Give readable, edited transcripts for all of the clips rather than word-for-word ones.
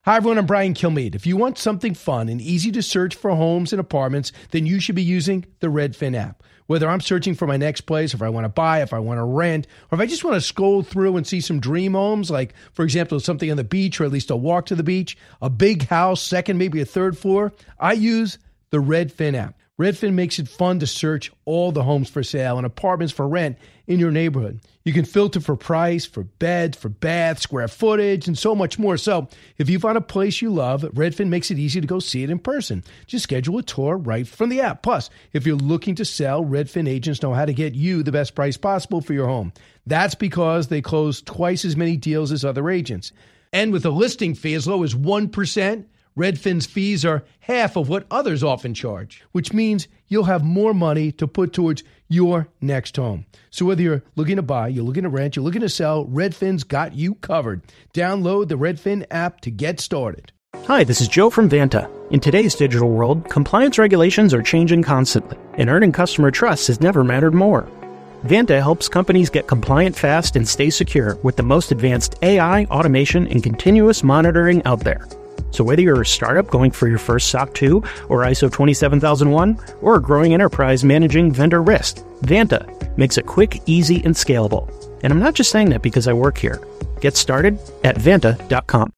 Hi, everyone. I'm Brian Kilmeade. If you want something fun and easy to search for homes and apartments, then you should be using the Redfin app. Whether I'm searching for my next place, if I want to buy, if I want to rent, or if I just want to scroll through and see some dream homes, like, for example, something on the beach or at least a walk to the beach, a big house, second, maybe a third floor, I use the Redfin app. Redfin makes it fun to search all the homes for sale and apartments for rent in your neighborhood. You can filter for price, for beds, for baths, square footage, and so much more. So if you find a place you love, Redfin makes it easy to go see it in person. Just schedule a tour right from the app. Plus, if you're looking to sell, Redfin agents know how to get you the best price possible for your home. That's because they close twice as many deals as other agents. And with a listing fee as low as 1%, Redfin's fees are half of what others often charge, which means you'll have more money to put towards your next home. So whether you're looking to buy, you're looking to rent, you're looking to sell, Redfin's got you covered. Download the Redfin app to get started. Hi, this is Joe from Vanta. In today's digital world, compliance regulations are changing constantly, and earning customer trust has never mattered more. Vanta helps companies get compliant fast and stay secure with the most advanced AI, automation, and continuous monitoring out there. So whether you're a startup going for your first SOC 2 or ISO 27001, or a growing enterprise managing vendor risk, Vanta makes it quick, easy, and scalable. And I'm not just saying that because I work here. Get started at Vanta.com.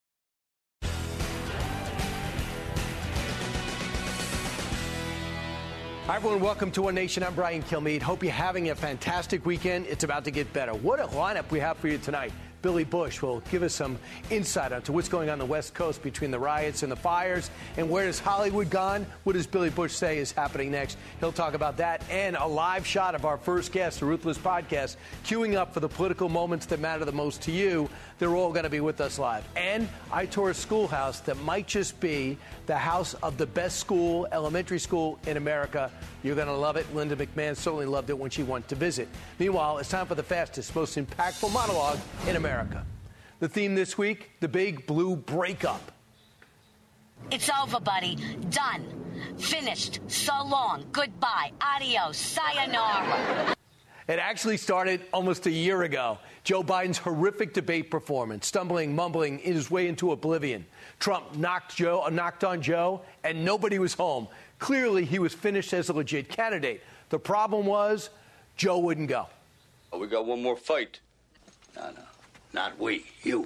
Hi, everyone. Welcome to One Nation. I'm Brian Kilmeade. Hope you're having a fantastic weekend. It's about to get better. What a lineup we have for you tonight. Billy Bush will give us some insight onto what's going on the West Coast between the riots and the fires. And where has Hollywood gone? What does Billy Bush say is happening next? He'll talk about that and a live shot of our first guest, the Ruthless Podcast, queuing up for the political moments that matter the most to you. They're all going to be with us live. And I tour a schoolhouse that might just be the house of the best school, elementary school in America. You're going to love it. Linda McMahon certainly loved it when she went to visit. Meanwhile, it's time for the fastest, most impactful monologue in America. The theme this week, the big blue breakup. It's over, buddy. Done. Finished. So long. Goodbye. Adios. Sayonara. It actually started almost a year ago. Joe Biden's horrific debate performance, stumbling, mumbling his way into oblivion. Trump knocked on Joe, and nobody was home. Clearly, he was finished as a legit candidate. The problem was, Joe wouldn't go. Oh, we got one more fight. No, not we, you.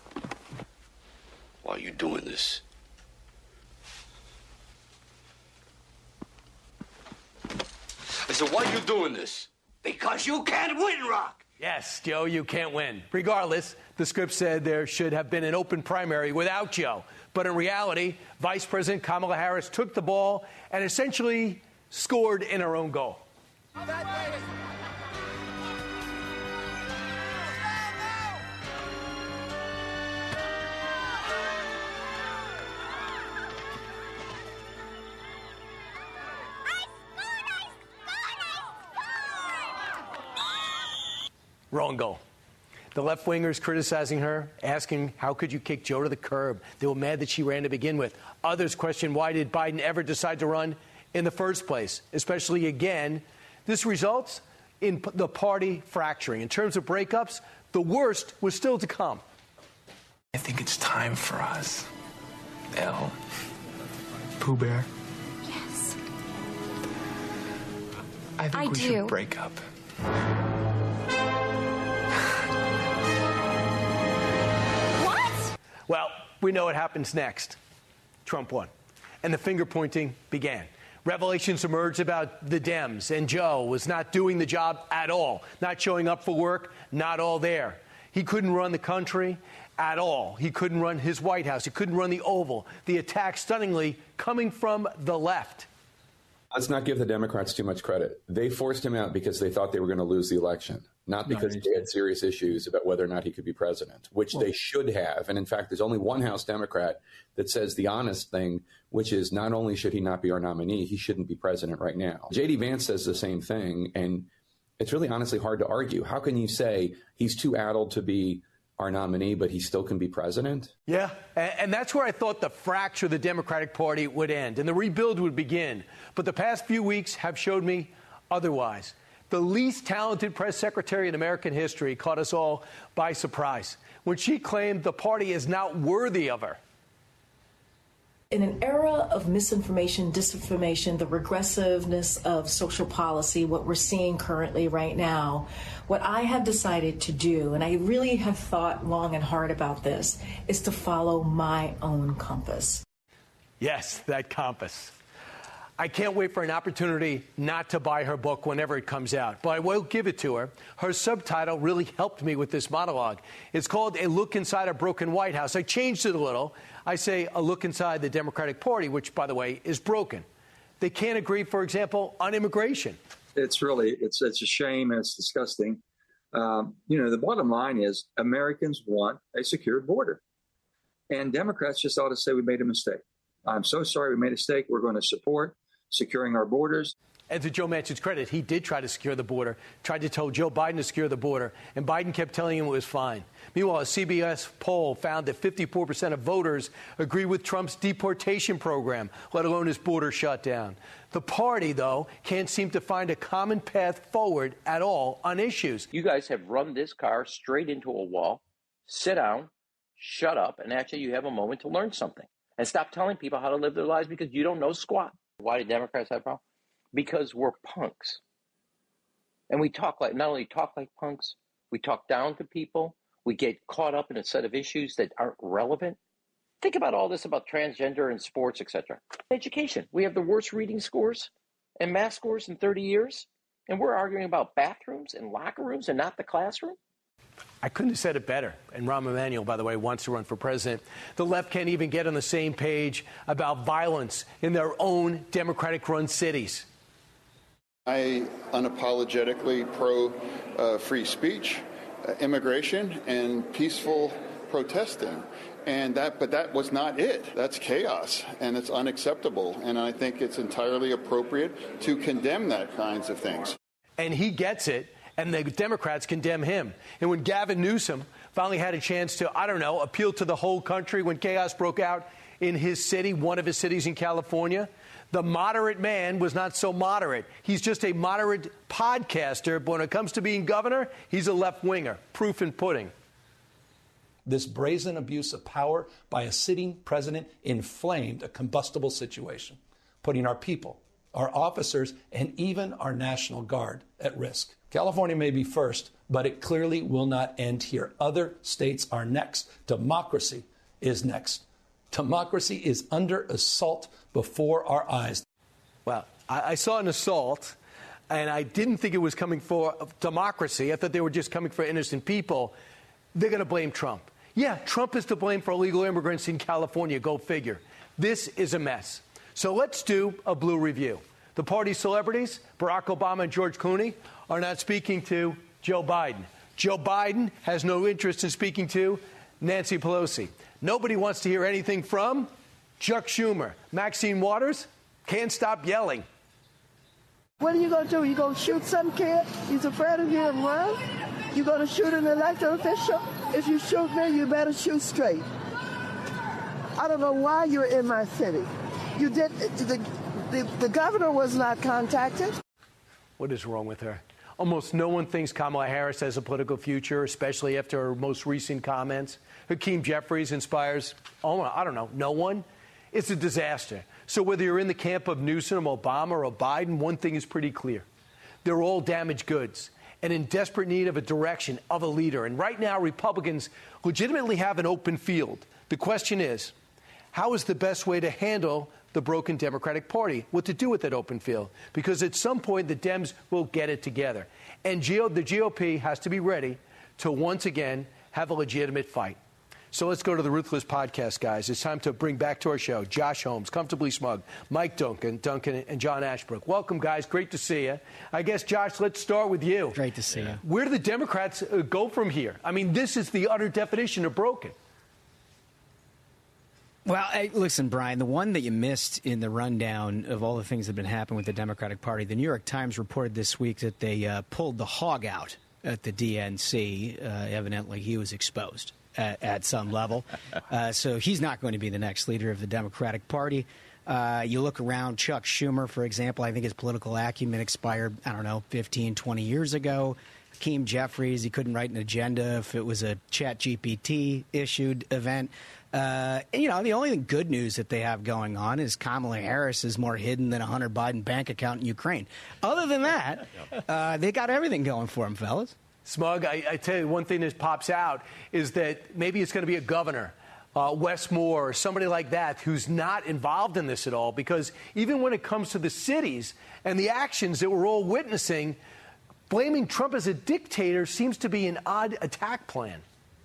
Why are you doing this? I said, why are you doing this? Because you can't win, Rock. Yes, Joe, you can't win. Regardless, the script said there should have been an open primary without Joe. But in reality, Vice President Kamala Harris took the ball and essentially scored in her own goal. Wrong goal. The left-wingers criticizing her, asking how could you kick Joe to the curb. They were mad that she ran to begin with. Others question why did Biden ever decide to run in the first place, especially again. This results in the party fracturing. In terms of breakups, the worst was still to come. I think it's time for us. Elle. Pooh Bear. Yes. I think we should break up. Well, we know what happens next. Trump won. And the finger-pointing began. Revelations emerged about the Dems, and Joe was not doing the job at all. Not showing up for work, not all there. He couldn't run the country at all. He couldn't run his White House. He couldn't run the Oval. The attack, stunningly, coming from the left. Let's not give the Democrats too much credit. They forced him out because they thought they were going to lose the election, not because they had serious issues about whether or not he could be president, which they should have. And in fact, there's only one House Democrat that says the honest thing, which is not only should he not be our nominee, he shouldn't be president right now. J.D. Vance says the same thing, and it's really honestly hard to argue. How can you say he's too addled to be our nominee, but he still can be president? Yeah, and that's where I thought the fracture of the Democratic Party would end and the rebuild would begin. But the past few weeks have showed me otherwise. The least talented press secretary in American history caught us all by surprise when she claimed the party is not worthy of her. In an era of misinformation, disinformation, the regressiveness of social policy, what we're seeing currently right now, what I have decided to do, and I really have thought long and hard about this, is to follow my own compass. Yes, that compass. I can't wait for an opportunity not to buy her book whenever it comes out, but I will give it to her. Her subtitle really helped me with this monologue. It's called A Look Inside a Broken White House. I changed it a little. I say a look inside the Democratic Party, which, by the way, is broken. They can't agree, for example, on immigration. It's a shame and it's disgusting. The bottom line is Americans want a secured border. And Democrats just ought to say we made a mistake. I'm so sorry we made a mistake. We're going to support securing our borders. And to Joe Manchin's credit, he did try to secure the border, tried to tell Joe Biden to secure the border, and Biden kept telling him it was fine. Meanwhile, a CBS poll found that 54% of voters agree with Trump's deportation program, let alone his border shutdown. The party, though, can't seem to find a common path forward at all on issues. You guys have run this car straight into a wall. Sit down, shut up, and actually you have a moment to learn something. And stop telling people how to live their lives because you don't know squat. Why do Democrats have a problem? Because we're punks. And we not only talk like punks, we talk down to people. We get caught up in a set of issues that aren't relevant. Think about all this about transgender and sports, etc. Education. We have the worst reading scores and math scores in 30 years. And we're arguing about bathrooms and locker rooms and not the classroom. I couldn't have said it better. And Rahm Emanuel, by the way, wants to run for president. The left can't even get on the same page about violence in their own Democratic-run cities. I unapologetically pro free speech, immigration, and peaceful protesting. But that was not it. That's chaos, and it's unacceptable. And I think it's entirely appropriate to condemn that kinds of things. And he gets it. And the Democrats condemn him. And when Gavin Newsom finally had a chance to, appeal to the whole country when chaos broke out in his city, one of his cities in California, the moderate man was not so moderate. He's just a moderate podcaster, but when it comes to being governor, he's a left-winger. Proof in pudding. This brazen abuse of power by a sitting president inflamed a combustible situation, putting our people, our officers, and even our National Guard at risk. California may be first, but it clearly will not end here. Other states are next. Democracy is next. Democracy is under assault before our eyes. Well, I saw an assault, and I didn't think it was coming for democracy. I thought they were just coming for innocent people. They're going to blame Trump. Yeah, Trump is to blame for illegal immigrants in California. Go figure. This is a mess. So let's do a blue review. The party celebrities, Barack Obama and George Clooney, are not speaking to Joe Biden. Joe Biden has no interest in speaking to Nancy Pelosi. Nobody wants to hear anything from Chuck Schumer. Maxine Waters can't stop yelling. What are you going to do? You going to shoot some kid? He's afraid of getting run? You going to shoot an elected official? If you shoot me, you better shoot straight. I don't know why you're in my city. You did. The governor was not contacted. What is wrong with her? Almost no one thinks Kamala Harris has a political future, especially after her most recent comments. Hakeem Jeffries inspires, no one. It's a disaster. So whether you're in the camp of Newsom, Obama, or Biden, one thing is pretty clear. They're all damaged goods and in desperate need of a direction, of a leader. And right now, Republicans legitimately have an open field. The question is, how is the best way to handle the broken Democratic Party, what to do with that open field? Because at some point, the Dems will get it together. And the GOP has to be ready to once again have a legitimate fight. So let's go to the Ruthless Podcast, guys. It's time to bring back to our show Josh Holmes, Comfortably Smug, Mike Duncan, and John Ashbrook. Welcome, guys. Great to see you. I guess, Josh, let's start with you. Great to see you. Where do the Democrats go from here? I mean, this is the utter definition of broken. Well, listen, Brian, the one that you missed in the rundown of all the things that have been happening with the Democratic Party, the New York Times reported this week that they pulled the hog out at the DNC. Evidently, he was exposed at some level. So he's not going to be the next leader of the Democratic Party. You look around, Chuck Schumer, for example, I think his political acumen expired, 15, 20 years ago. Hakeem Jeffries, he couldn't write an agenda if it was a ChatGPT issued event. The only good news that they have going on is Kamala Harris is more hidden than a Hunter Biden bank account in Ukraine. Other than that, they got everything going for them, fellas. Smug, I tell you, one thing that pops out is that maybe it's going to be a governor, Wes Moore, or somebody like that, who's not involved in this at all. Because even when it comes to the cities and the actions that we're all witnessing, blaming Trump as a dictator seems to be an odd attack plan.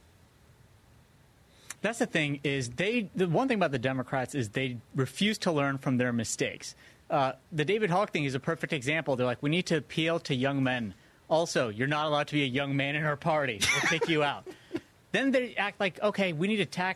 That's the thing is the one thing about the Democrats is they refuse to learn from their mistakes. The David Hawk thing is a perfect example. They're like, we need to appeal to young men. Also, you're not allowed to be a young man in our party. We'll kick you out. Then they act like, okay, we need to tack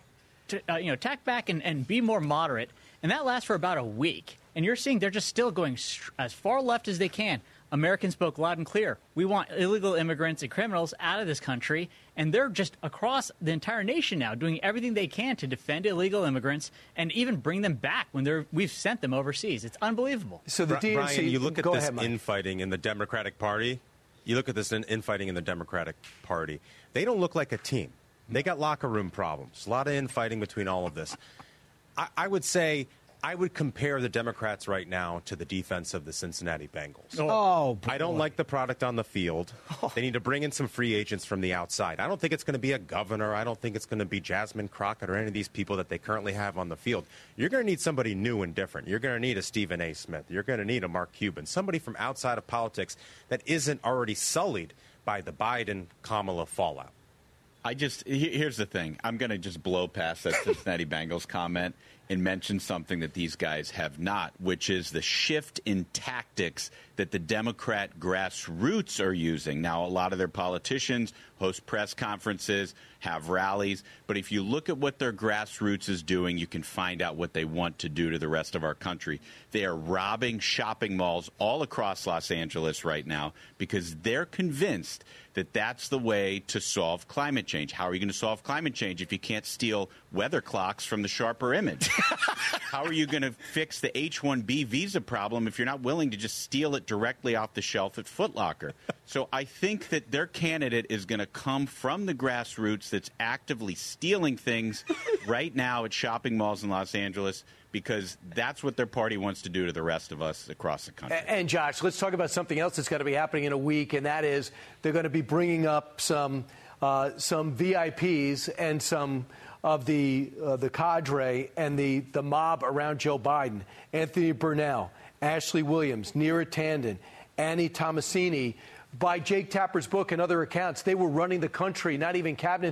back and be more moderate. And that lasts for about a week. And you're seeing they're just still going as far left as they can. Americans spoke loud and clear. We want illegal immigrants and criminals out of this country. And they're just across the entire nation now doing everything they can to defend illegal immigrants and even bring them back when we've sent them overseas. It's unbelievable. So the DNC, Brian, you look at this infighting in the Democratic Party. You look at this infighting in the Democratic Party. They don't look like a team. They got locker room problems. A lot of infighting between all of this. I would say I would compare the Democrats right now to the defense of the Cincinnati Bengals. Oh, boy. I don't like the product on the field. They need to bring in some free agents from the outside. I don't think it's going to be a governor. I don't think it's going to be Jasmine Crockett or any of these people that they currently have on the field. You're going to need somebody new and different. You're going to need a Stephen A. Smith. You're going to need a Mark Cuban, somebody from outside of politics that isn't already sullied by the Biden-Kamala fallout. Here's the thing. I'm going to just blow past that Cincinnati Bengals comment and mention something that these guys have not, which is the shift in tactics that the Democrat grassroots are using. Now, a lot of their politicians host press conferences, have rallies, but if you look at what their grassroots is doing, you can find out what they want to do to the rest of our country. They are robbing shopping malls all across Los Angeles right now because they're convinced that that's the way to solve climate change. How are you going to solve climate change if you can't steal weather clocks from the Sharper Image? How are you going to fix the H-1B visa problem if you're not willing to just steal it directly off the shelf at Foot Locker? So I think that their candidate is going to come from the grassroots that's actively stealing things right now at shopping malls in Los Angeles because that's what their party wants to do to the rest of us across the country. And Josh, let's talk about something else that's going to be happening in a week, and that is they're going to be bringing up some VIPs and some of the cadre and the mob around Joe Biden. Anthony Burnell, Ashley Williams, Neera Tanden, Annie Tomasini. By Jake Tapper's book and other accounts, they were running the country, not even cabinet.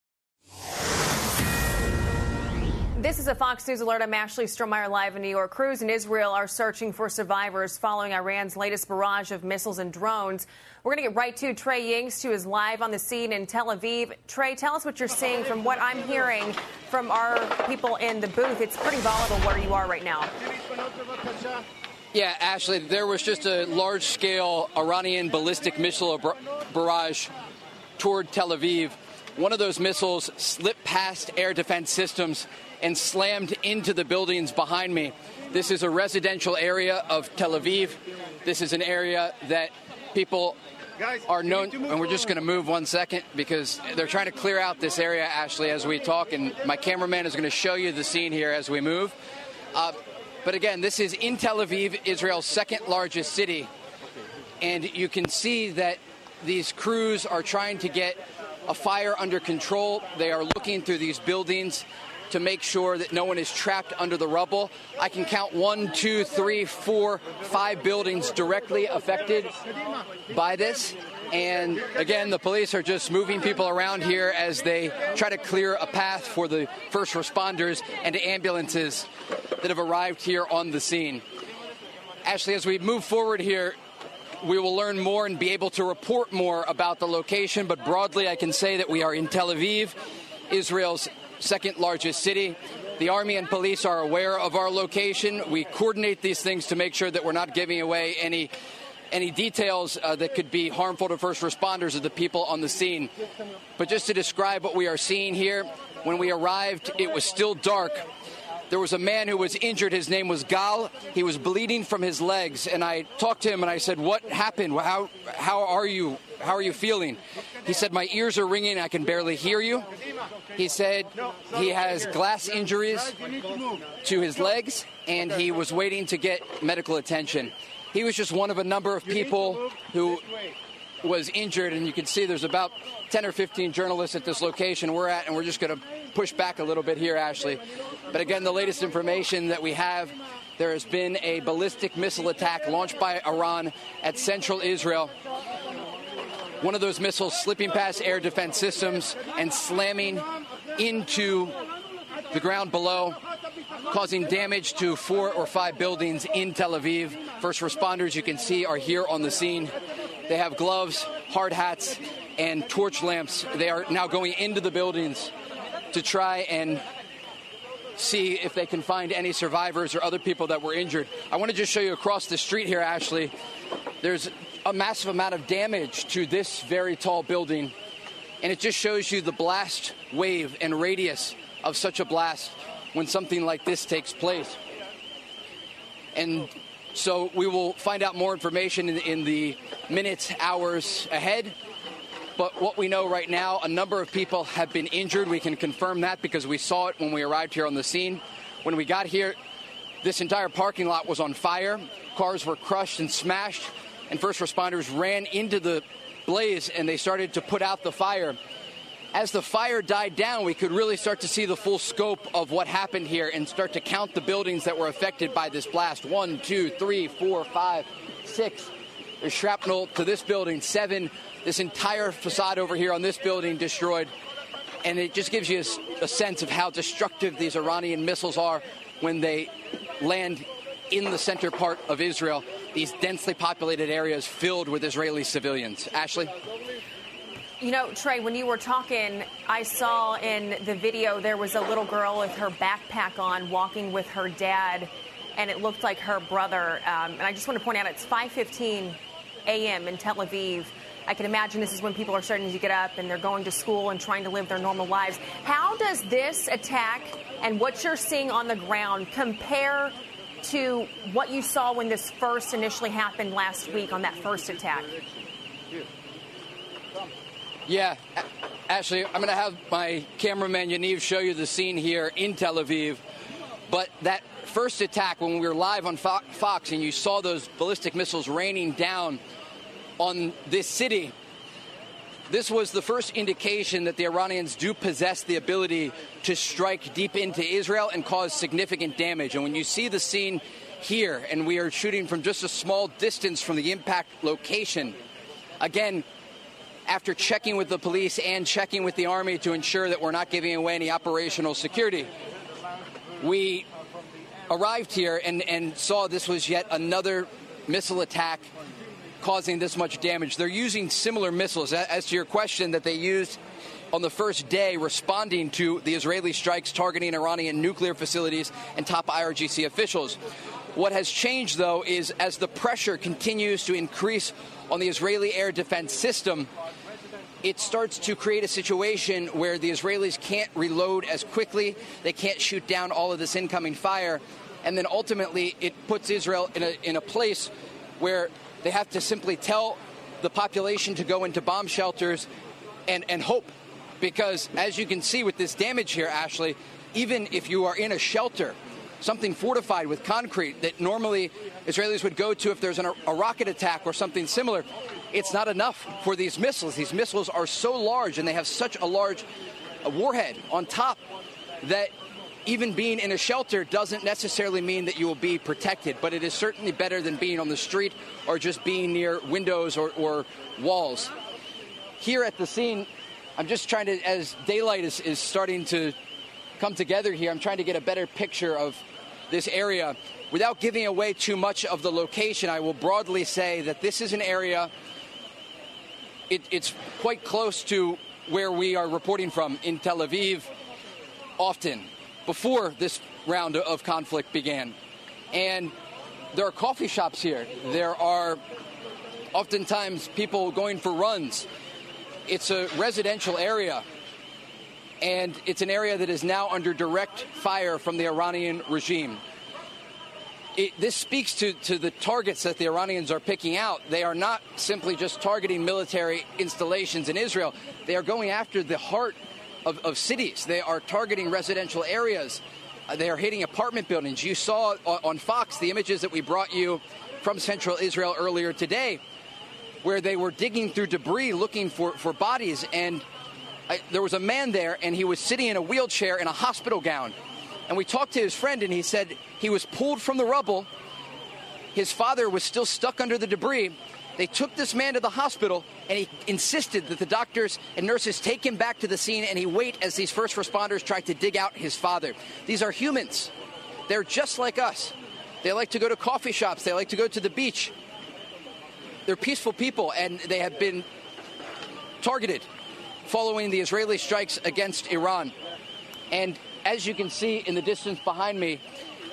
This is a Fox News alert. I'm Ashley Strohmeyer live in New York. Crews in Israel are searching for survivors following Iran's latest barrage of missiles and drones. We're going to get right to Trey Yingst, who is live on the scene in Tel Aviv. Trey, tell us what you're seeing. From what I'm hearing from our people in the booth, it's pretty volatile where you are right now. Yeah, Ashley, there was just a large-scale Iranian ballistic missile barrage toward Tel Aviv. One of those missiles slipped past air defense systems and slammed into the buildings behind me. This is a residential area of Tel Aviv. This is an area that people are known, and we're just going to move 1 second because they're trying to clear out this area, Ashley, as we talk, and my cameraman is going to show you the scene here as we move. But again, this is in Tel Aviv, Israel's second largest city, and you can see that these crews are trying to get a fire under control. They are looking through these buildings to make sure that no one is trapped under the rubble. I can count 1, 2, 3, 4, 5 buildings directly affected by this. And again, the police are just moving people around here as they try to clear a path for the first responders and ambulances that have arrived here on the scene. Ashley, as we move forward here, we will learn more and be able to report more about the location. But broadly, I can say that we are in Tel Aviv, Israel's second largest city. The Army and police are aware of our location. We coordinate these things to make sure that we're not giving away any details that could be harmful to first responders or the people on the scene. But just to describe what we are seeing here, when we arrived, it was still dark. there was a man who was injured. His name was Gal. He was bleeding from his legs. And I talked to him and I said, what happened? How are you? How are you feeling? He said, my ears are ringing. I can barely hear you. He said he has glass injuries to his legs and he was waiting to get medical attention. He was just one of a number of people who was injured, and you can see there's about 10 or 15 journalists at this location we're at, and we're just going to push back a little bit here, Ashley. But again, the latest information that we have, there has been a ballistic missile attack launched by Iran at central Israel. One of those missiles slipping past air defense systems and slamming into the ground below, causing damage to 4 or 5 buildings in Tel Aviv. First responders, you can see, are here on the scene. They have gloves, hard hats, and torch lamps. They are now going into the buildings to try and see if they can find any survivors or other people that were injured. I want to just show you across the street here, Ashley. There's a massive amount of damage to this very tall building, and it just shows you the blast wave and radius of such a blast when something like this takes place. And so we will find out more information in the minutes, hours ahead. But what we know right now, a number of people have been injured. We can confirm that because we saw it when we arrived here on the scene. When we got here, this entire parking lot was on fire. Cars were crushed and smashed, and first responders ran into the blaze and they started to put out the fire. As the fire died down, we could really start to see the full scope of what happened here and start to count the buildings that were affected by this blast. 1, 2, 3, 4, 5, 6. There's shrapnel to this building, 7. This entire facade over here on this building destroyed. And it just gives you a sense of how destructive these Iranian missiles are when they land in the center part of Israel, these densely populated areas filled with Israeli civilians. Ashley? You know, Trey, when you were talking, I saw in the video there was a little girl with her backpack on walking with her dad, and it looked like her brother. And I just want to point out it's 5:15 a.m. in Tel Aviv. I can imagine this is when people are starting to get up and they're going to school and trying to live their normal lives. How does this attack and what you're seeing on the ground compare to what you saw when this first initially happened last week on that first attack? Yeah, Ashley, I'm going to have my cameraman Yaniv show you the scene here in Tel Aviv. But that first attack, when we were live on Fox and you saw those ballistic missiles raining down on this city, this was the first indication that the Iranians do possess the ability to strike deep into Israel and cause significant damage. And when you see the scene here, and we are shooting from just a small distance from the impact location, again, after checking with the police and checking with the Army to ensure that we're not giving away any operational security, we arrived here and saw this was yet another missile attack causing this much damage. They're using similar missiles, as to your question, that they used on the first day responding to the Israeli strikes targeting Iranian nuclear facilities and top IRGC officials. What has changed, though, is as the pressure continues to increase on the Israeli air defense system, it starts to create a situation where the Israelis can't reload as quickly, they can't shoot down all of this incoming fire, and then ultimately it puts Israel in a place where they have to simply tell the population to go into bomb shelters and hope. Because as you can see with this damage here, Ashley, even if you are in a shelter, something fortified with concrete that normally Israelis would go to if there's a rocket attack or something similar, it's not enough for these missiles. These missiles are so large and they have such a large warhead on top that even being in a shelter doesn't necessarily mean that you will be protected, but it is certainly better than being on the street or just being near windows or walls. Here at the scene, I'm just trying to, as daylight is starting to come together here, I'm trying to get a better picture of this area. Without giving away too much of the location, I will broadly say that this is an area, it's quite close to where we are reporting from in Tel Aviv often, before this round of conflict began. And there are coffee shops here. There are oftentimes people going for runs. It's a residential area. and it's an area that is now under direct fire from the Iranian regime. This speaks to the targets that the Iranians are picking out. They are not simply just targeting military installations in Israel. They are going after the heart of cities. They are targeting residential areas. They are hitting apartment buildings. You saw on Fox the images that we brought you from central Israel earlier today, where they were digging through debris looking for bodies. And there was a man there, and he was sitting in a wheelchair in a hospital gown. And we talked to his friend, and he said he was pulled from the rubble. His father was still stuck under the debris. They took this man to the hospital, and he insisted that the doctors and nurses take him back to the scene, and he wait as these first responders tried to dig out his father. These are humans. They're just like us. They like to go to coffee shops. They like to go to the beach. They're peaceful people, and they have been targeted following the Israeli strikes against Iran. And as you can see in the distance behind me,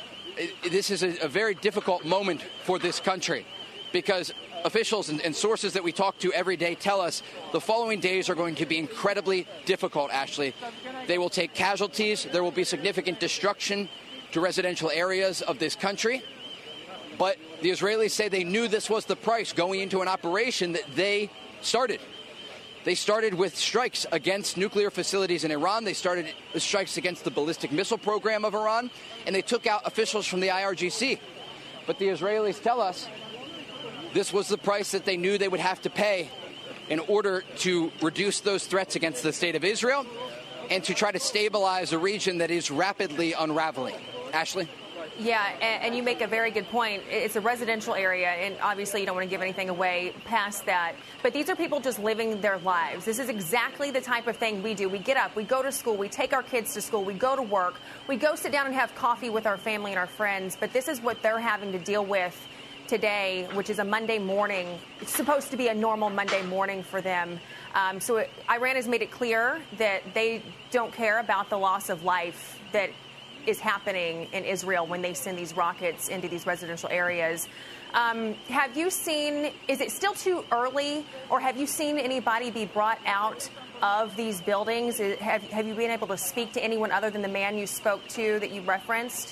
this is a very difficult moment for this country, because officials and sources that we talk to every day tell us the following days are going to be incredibly difficult, Ashley. They will take casualties. There will be significant destruction to residential areas of this country. But the Israelis say they knew this was the price going into an operation that they started. They started with strikes against nuclear facilities in Iran. They started with strikes against the ballistic missile program of Iran, and they took out officials from the IRGC. But the Israelis tell us this was the price that they knew they would have to pay in order to reduce those threats against the state of Israel and to try to stabilize a region that is rapidly unraveling. Ashley? Yeah, and you make a very good point. It's a residential area, and obviously you don't want to give anything away past that. But these are people just living their lives. This is exactly the type of thing we do. We get up, we go to school, we take our kids to school, we go to work, we go sit down and have coffee with our family and our friends. But this is what they're having to deal with today, which is a Monday morning. It's supposed to be a normal Monday morning for them. So Iran has made it clear that they don't care about the loss of life that is happening in Israel when they send these rockets into these residential areas. Have you seen, is it still too early, or have you seen anybody be brought out of these buildings? Have you been able to speak to anyone other than the man you spoke to that you referenced?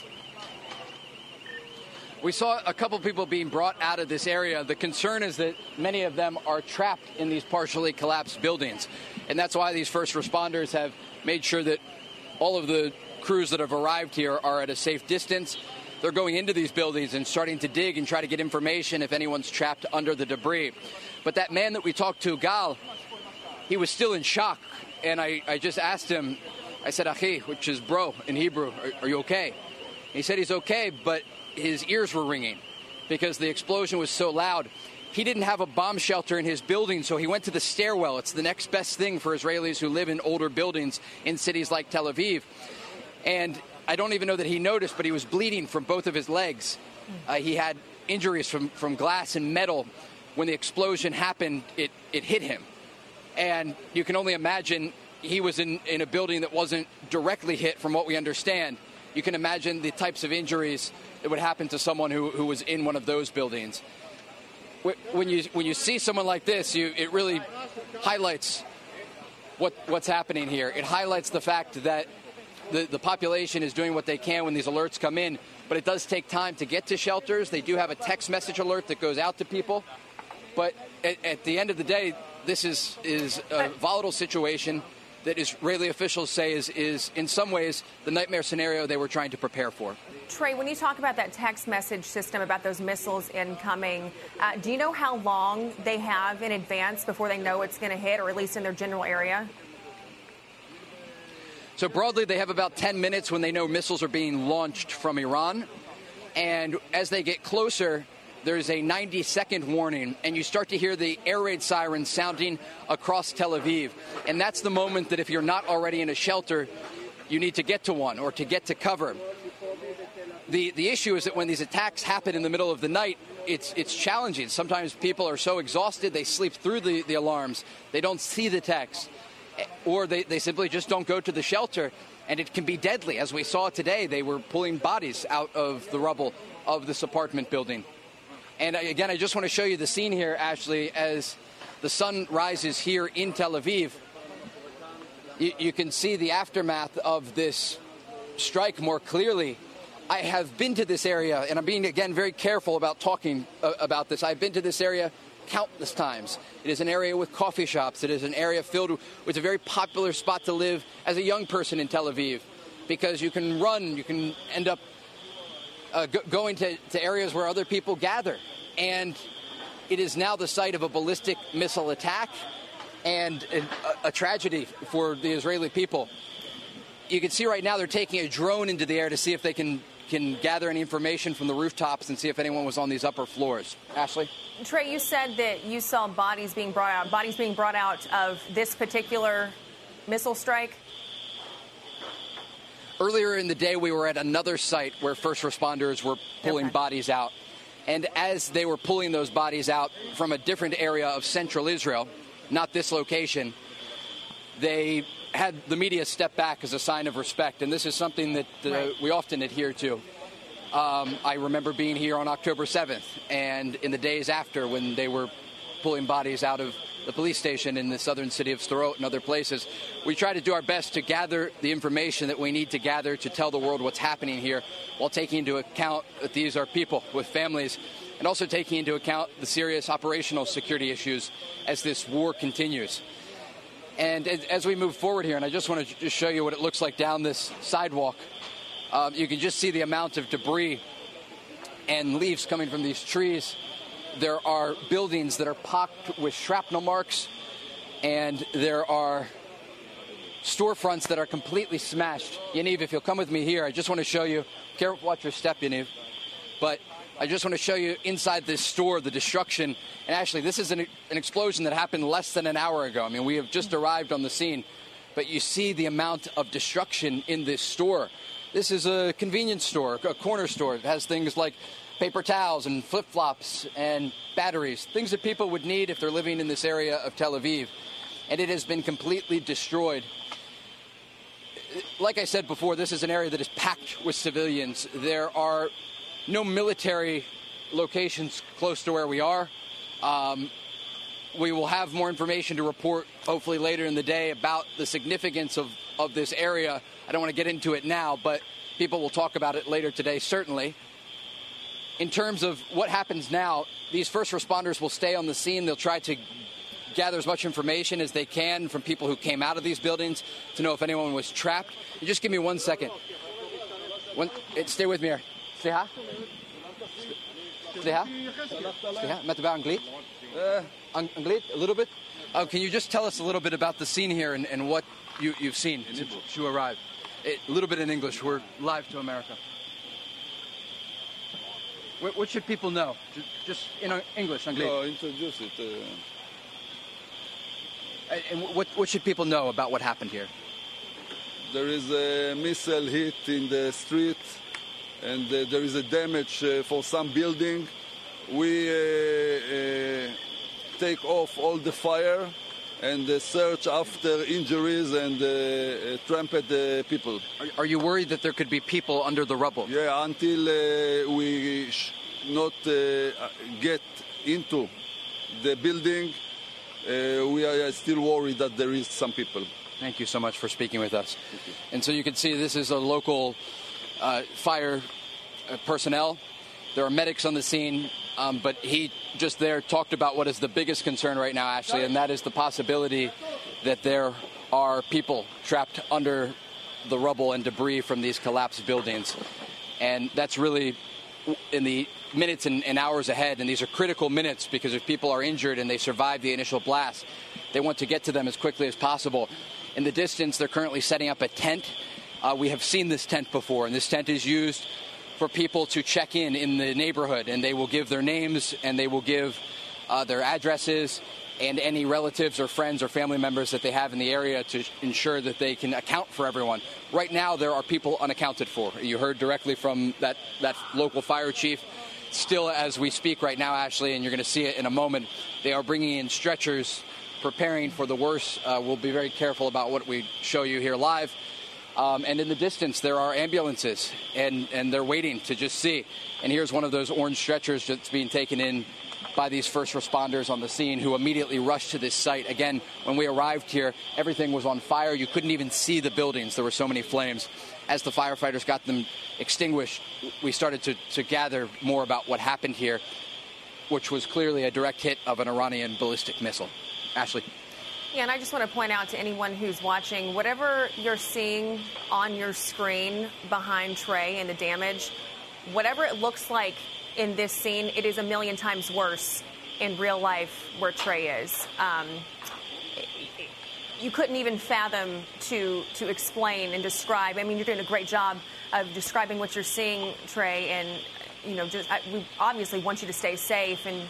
We saw a couple people being brought out of this area. The concern is that many of them are trapped in these partially collapsed buildings. And that's why these first responders have made sure that all of the crews that have arrived here are at a safe distance. They're going into these buildings and starting to dig and try to get information if anyone's trapped under the debris. But that man that we talked to, Gal, he was still in shock. And I just asked him, I said, Achi, which is bro in Hebrew, are you okay? And he said he's okay, but his ears were ringing because the explosion was so loud. He didn't have a bomb shelter in his building, so he went to the stairwell. It's the next best thing for Israelis who live in older buildings in cities like Tel Aviv. And I don't even know that he noticed, but he was bleeding from both of his legs. He had injuries from glass and metal. When the explosion happened, it hit him. And you can only imagine he was in a building that wasn't directly hit from what we understand. You can imagine the types of injuries that would happen to someone who was in one of those buildings. When you see someone like this, it really highlights what's happening here. It highlights the fact that the population is doing what they can when these alerts come in, but it does take time to get to shelters. They do have a text message alert that goes out to people. But at the end of the day, this is a volatile situation that Israeli officials say is in some ways the nightmare scenario they were trying to prepare for. Trey, when you talk about that text message system, about those missiles incoming, do you know how long they have in advance before they know it's going to hit, or at least in their general area? So broadly, they have about 10 minutes when they know missiles are being launched from Iran. And as they get closer, there's a 90-second warning, and you start to hear the air raid sirens sounding across Tel Aviv. And that's the moment that if you're not already in a shelter, you need to get to one or to get to cover. The issue is that when these attacks happen in the middle of the night, it's challenging. Sometimes people are so exhausted, they sleep through the alarms. They don't see the text. Or they simply just don't go to the shelter, and it can be deadly. As we saw today, they were pulling bodies out of the rubble of this apartment building. And again, I just want to show you the scene here, Ashley, as the sun rises here in Tel Aviv. you can see the aftermath of this strike more clearly. I have been to this area, and I'm being, again, very careful about talking about this. I've been to this area countless times. It is an area with coffee shops. It is an area filled with a very popular spot to live as a young person in Tel Aviv, because you can run, you can end up going to areas where other people gather. And it is now the site of a ballistic missile attack and a tragedy for the Israeli people. You can see right now they're taking a drone into the air to see if they can gather any information from the rooftops and see if anyone was on these upper floors. Ashley? Trey, you said that you saw bodies being brought out of this particular missile strike. Earlier in the day, we were at another site where first responders were pulling bodies out. And as they were pulling those bodies out from a different area of central Israel, not this location, they had the media step back as a sign of respect. And this is something that we often adhere to. I remember being here on October 7th and in the days after when they were pulling bodies out of the police station in the southern city of Sderot and other places. We try to do our best to gather the information that we need to gather to tell the world what's happening here, while taking into account that these are people with families, and also taking into account the serious operational security issues as this war continues. And as we move forward here, and I just want to just show you what it looks like down this sidewalk, you can just see the amount of debris and leaves coming from these trees. There are buildings that are pocked with shrapnel marks, and there are storefronts that are completely smashed. Yaniv, if you'll come with me here, I just want to show you. Careful, watch your step, Yaniv. But I just want to show you inside this store the destruction. And actually, this is an explosion that happened less than an hour ago. I mean, we have just arrived on the scene. But you see the amount of destruction in this store. This is a convenience store, a corner store. It has things like paper towels and flip-flops and batteries, things that people would need if they're living in this area of Tel Aviv. And it has been completely destroyed. Like I said before, this is an area that is packed with civilians. There are no military locations close to where we are. We will have more information to report, hopefully later in the day, about the significance of this area. I don't want to get into it now, but people will talk about it later today, certainly. In terms of what happens now, these first responders will stay on the scene. They'll try to gather as much information as they can from people who came out of these buildings to know if anyone was trapped. You just give me 1 second. Stay with me here. Sliha? Sliha? Sliha? Mataba Anglit? Anglit? A little bit? Can you just tell us a little bit about the scene here and what you've seen since you arrived? A little bit in English. We're live to America. What should people know? Just in English, Anglit. No, introduce it. And what should people know about what happened here? There is a missile hit in the street, and there is a damage for some building. We take off all the fire and search after injuries and trampled people. Are you worried that there could be people under the rubble? Yeah, until we not get into the building, we are still worried that there is some people. Thank you so much for speaking with us. And so you can see this is a local fire personnel. There are medics on the scene, but he just there talked about what is the biggest concern right now, Ashley, and that is the possibility that there are people trapped under the rubble and debris from these collapsed buildings. And that's really in the minutes and hours ahead, and these are critical minutes because if people are injured and they survive the initial blast, they want to get to them as quickly as possible. In the distance, they're currently setting up a tent. We have seen this tent before, and this tent is used for people to check in the neighborhood, and they will give their names and they will give their addresses and any relatives or friends or family members that they have in the area to ensure that they can account for everyone. Right now, there are people unaccounted for. You heard directly from that local fire chief. Still, as we speak right now, Ashley, and you're going to see it in a moment, they are bringing in stretchers, preparing for the worst. We'll be very careful about what we show you here live. And in the distance, there are ambulances, and they're waiting to just see. And here's one of those orange stretchers that's being taken in by these first responders on the scene who immediately rushed to this site. Again, when we arrived here, everything was on fire. You couldn't even see the buildings. There were so many flames. As the firefighters got them extinguished, we started to gather more about what happened here, which was clearly a direct hit of an Iranian ballistic missile. Ashley. Yeah, and I just want to point out to anyone who's watching, whatever you're seeing on your screen behind Trey and the damage, whatever it looks like in this scene, it is a million times worse in real life where Trey is. You couldn't even fathom to explain and describe. I mean, you're doing a great job of describing what you're seeing, Trey, and we obviously want you to stay safe. And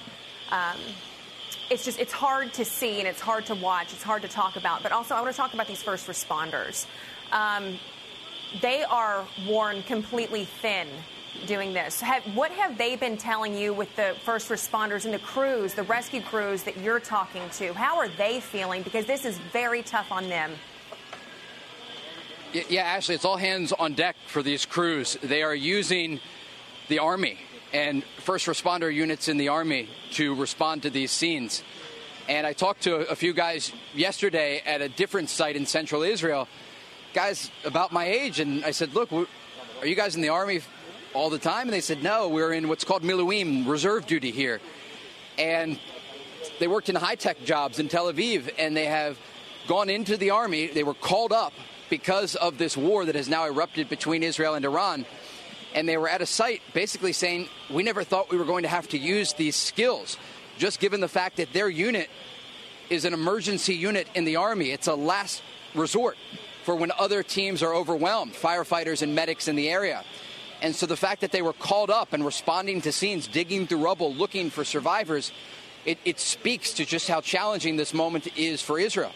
it's hard to see and it's hard to watch. It's hard to talk about. But also, I want to talk about these first responders. They are worn completely thin doing this. What have they been telling you with the first responders and the crews, the rescue crews that you're talking to? How are they feeling? Because this is very tough on them. Yeah, Ashley, it's all hands on deck for these crews. They are using the Army and first responder units in the Army to respond to these scenes. And I talked to a few guys yesterday at a different site in central Israel, guys about my age, and I said, look, are you guys in the Army all the time? And they said, no, we're in what's called Miluim, reserve duty here. And they worked in high-tech jobs in Tel Aviv, and they have gone into the Army. They were called up because of this war that has now erupted between Israel and Iran. And they were at a site basically saying, we never thought we were going to have to use these skills, just given the fact that their unit is an emergency unit in the Army. It's a last resort for when other teams are overwhelmed, firefighters and medics in the area. And so the fact that they were called up and responding to scenes, digging through rubble, looking for survivors, it speaks to just how challenging this moment is for Israel.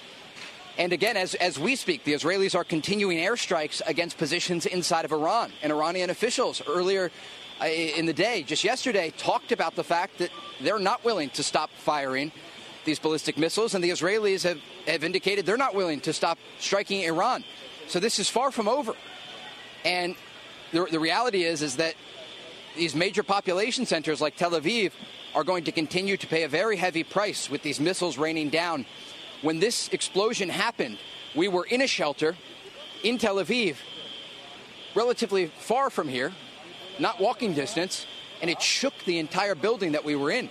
And again, as we speak, the Israelis are continuing airstrikes against positions inside of Iran. And Iranian officials earlier in the day, just yesterday, talked about the fact that they're not willing to stop firing these ballistic missiles. And the Israelis have indicated they're not willing to stop striking Iran. So this is far from over. And the reality is that these major population centers like Tel Aviv are going to continue to pay a very heavy price with these missiles raining down. When this explosion happened, we were in a shelter in Tel Aviv, relatively far from here, not walking distance, and it shook the entire building that we were in.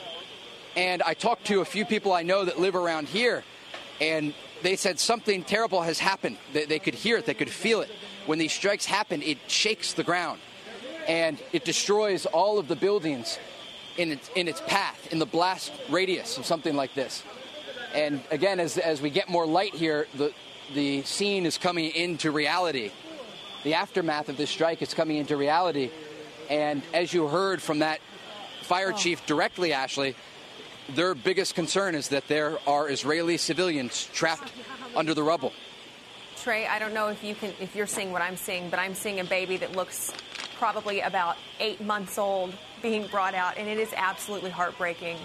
And I talked to a few people I know that live around here, and they said something terrible has happened. They could hear it, they could feel it. When these strikes happen, it shakes the ground, and it destroys all of the buildings in its path, in the blast radius of something like this. And again, as we get more light here, the scene is coming into reality. The aftermath of this strike is coming into reality. And as you heard from that fire chief directly, Ashley, their biggest concern is that there are Israeli civilians trapped under the rubble. Trey, I don't know if you're seeing what I'm seeing, but I'm seeing a baby that looks probably about 8 months old being brought out, and it is absolutely heartbreaking.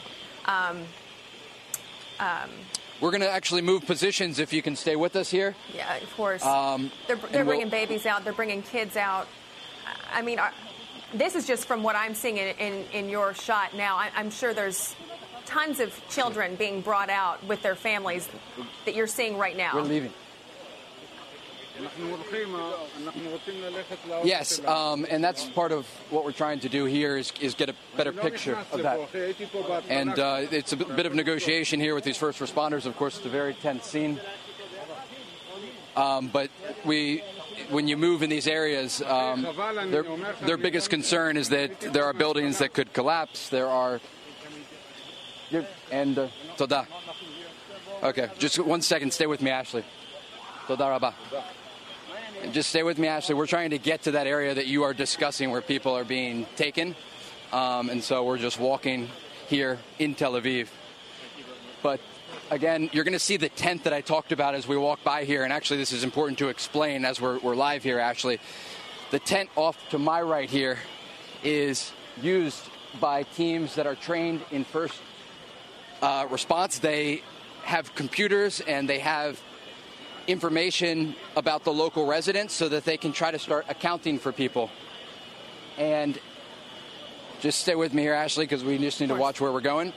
We're going to actually move positions if you can stay with us here. Yeah, of course. They're bringing babies out. They're bringing kids out. I mean, this is just from what I'm seeing in your shot now. I'm sure there's tons of children being brought out with their families that you're seeing right now. We're leaving. Yes, and that's part of what we're trying to do here is get a better picture of that. And it's a bit of negotiation here with these first responders. Of course, it's a very tense scene. But when you move in these areas, their biggest concern is that there are buildings that could collapse. There are... And Toda. Okay, just 1 second. Stay with me, Ashley. Toda Rabba. Just stay with me, Ashley. We're trying to get to that area that you are discussing where people are being taken. And so we're just walking here in Tel Aviv. But again, you're going to see the tent that I talked about as we walk by here. And actually, this is important to explain as we're live here, Ashley. The tent off to my right here is used by teams that are trained in first response. They have computers and they have information about the local residents so that they can try to start accounting for people. And Just stay with me here, Ashley, because we just need to watch where we're going.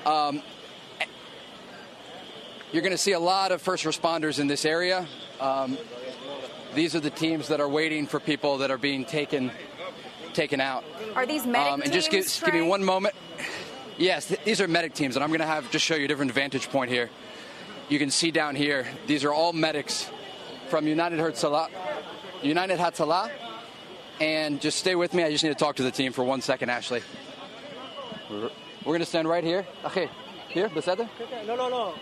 You're going to see a lot of first responders in this area. These are the teams that are waiting for people that are being taken out. Are these medic teams? And just give me one moment. Yes, these are medic teams, and I'm going to just show you a different vantage point here. You can see down here, these are all medics from United Hatzalah. And just stay with me. I just need to talk to the team for 1 second, Ashley. We're going to stand right here. Okay, here, beside No.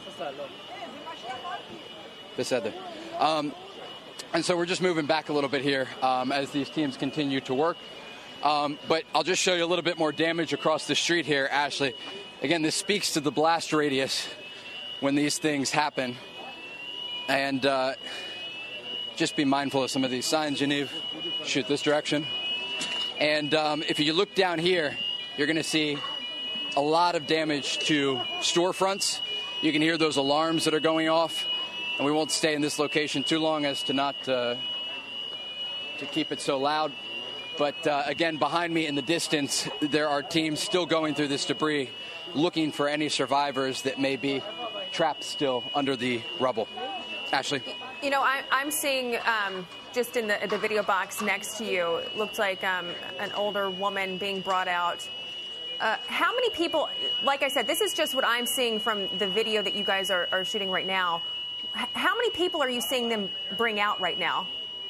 Beside and so we're just moving back a little bit here as these teams continue to work. But I'll just show you a little bit more damage across the street here, Ashley. Again, this speaks to the blast radius when these things happen. And just be mindful of some of these signs, Yaniv. Shoot this direction. And if you look down here, you're going to see a lot of damage to storefronts. You can hear those alarms that are going off. And we won't stay in this location too long as to not to keep it so loud. But again, behind me in the distance, there are teams still going through this debris, looking for any survivors that may be trapped still under the rubble. Ashley? You know, I'm seeing just in the video box next to you, it looked like an older woman being brought out. How many people, like I said, this is just what I'm seeing from the video that you guys are shooting right now. How many people are you seeing them bring out right now?